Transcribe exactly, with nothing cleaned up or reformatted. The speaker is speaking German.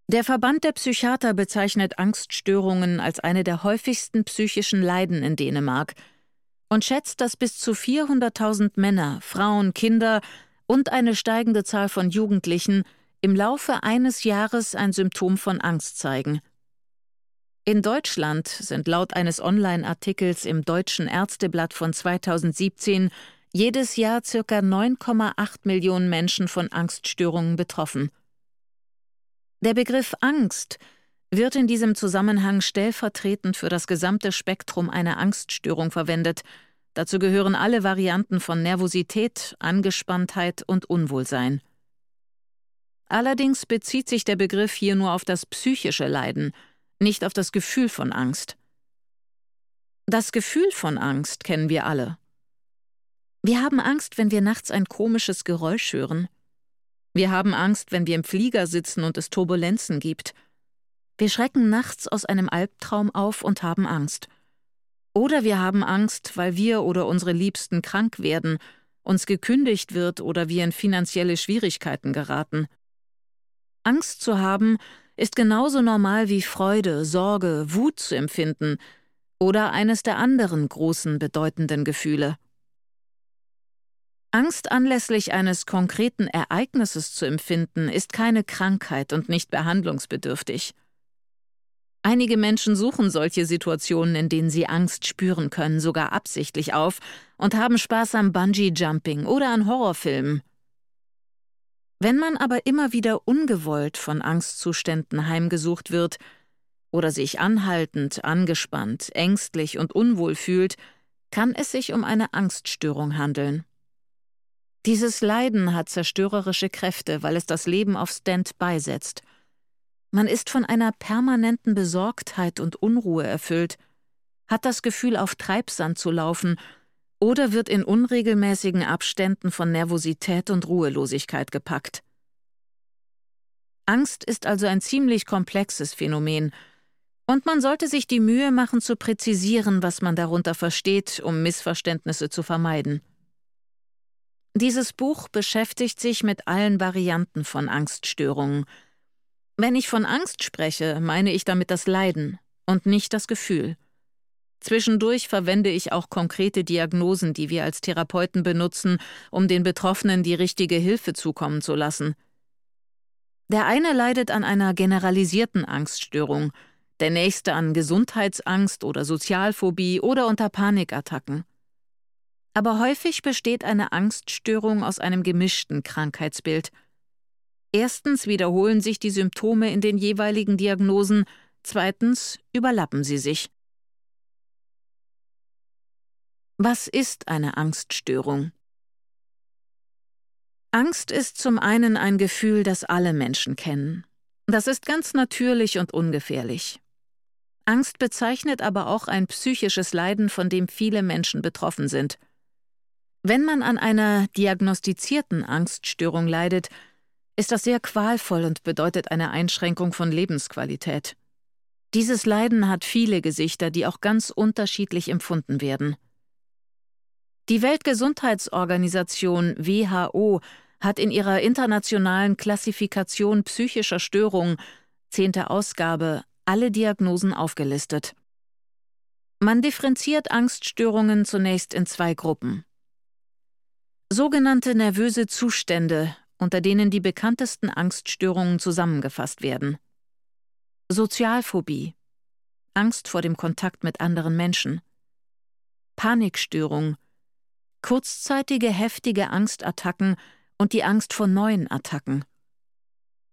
Der Verband der Psychiater bezeichnet Angststörungen als eine der häufigsten psychischen Leiden in Dänemark und schätzt, dass bis zu vierhunderttausend Männer, Frauen, Kinder und eine steigende Zahl von Jugendlichen im Laufe eines Jahres ein Symptom von Angst zeigen. In Deutschland sind laut eines Online-Artikels im Deutschen Ärzteblatt von zweitausendsiebzehn jedes Jahr ca. neun Komma acht Millionen Menschen von Angststörungen betroffen. Der Begriff Angst wird in diesem Zusammenhang stellvertretend für das gesamte Spektrum einer Angststörung verwendet. Dazu gehören alle Varianten von Nervosität, Angespanntheit und Unwohlsein. Allerdings bezieht sich der Begriff hier nur auf das psychische Leiden, nicht auf das Gefühl von Angst. Das Gefühl von Angst kennen wir alle. Wir haben Angst, wenn wir nachts ein komisches Geräusch hören. Wir haben Angst, wenn wir im Flieger sitzen und es Turbulenzen gibt. Wir schrecken nachts aus einem Albtraum auf und haben Angst. Oder wir haben Angst, weil wir oder unsere Liebsten krank werden, uns gekündigt wird oder wir in finanzielle Schwierigkeiten geraten. Angst zu haben ist genauso normal wie Freude, Sorge, Wut zu empfinden oder eines der anderen großen, bedeutenden Gefühle. Angst anlässlich eines konkreten Ereignisses zu empfinden, ist keine Krankheit und nicht behandlungsbedürftig. Einige Menschen suchen solche Situationen, in denen sie Angst spüren können, sogar absichtlich auf und haben Spaß am Bungee-Jumping oder an Horrorfilmen. Wenn man aber immer wieder ungewollt von Angstzuständen heimgesucht wird oder sich anhaltend, angespannt, ängstlich und unwohl fühlt, kann es sich um eine Angststörung handeln. Dieses Leiden hat zerstörerische Kräfte, weil es das Leben auf Standby setzt. Man ist von einer permanenten Besorgtheit und Unruhe erfüllt, hat das Gefühl, auf Treibsand zu laufen oder wird in unregelmäßigen Abständen von Nervosität und Ruhelosigkeit gepackt. Angst ist also ein ziemlich komplexes Phänomen, und man sollte sich die Mühe machen, zu präzisieren, was man darunter versteht, um Missverständnisse zu vermeiden. Dieses Buch beschäftigt sich mit allen Varianten von Angststörungen. Wenn ich von Angst spreche, meine ich damit das Leiden und nicht das Gefühl. Zwischendurch verwende ich auch konkrete Diagnosen, die wir als Therapeuten benutzen, um den Betroffenen die richtige Hilfe zukommen zu lassen. Der eine leidet an einer generalisierten Angststörung, der nächste an Gesundheitsangst oder Sozialphobie oder unter Panikattacken. Aber häufig besteht eine Angststörung aus einem gemischten Krankheitsbild. Erstens wiederholen sich die Symptome in den jeweiligen Diagnosen, zweitens überlappen sie sich. Was ist eine Angststörung? Angst ist zum einen ein Gefühl, das alle Menschen kennen. Das ist ganz natürlich und ungefährlich. Angst bezeichnet aber auch ein psychisches Leiden, von dem viele Menschen betroffen sind. Wenn man an einer diagnostizierten Angststörung leidet, ist das sehr qualvoll und bedeutet eine Einschränkung von Lebensqualität. Dieses Leiden hat viele Gesichter, die auch ganz unterschiedlich empfunden werden. Die Weltgesundheitsorganisation W H O hat in ihrer internationalen Klassifikation psychischer Störungen, zehnte Ausgabe, alle Diagnosen aufgelistet. Man differenziert Angststörungen zunächst in zwei Gruppen. Sogenannte nervöse Zustände, unter denen die bekanntesten Angststörungen zusammengefasst werden. Sozialphobie, Angst vor dem Kontakt mit anderen Menschen. Panikstörung, kurzzeitige heftige Angstattacken und die Angst vor neuen Attacken.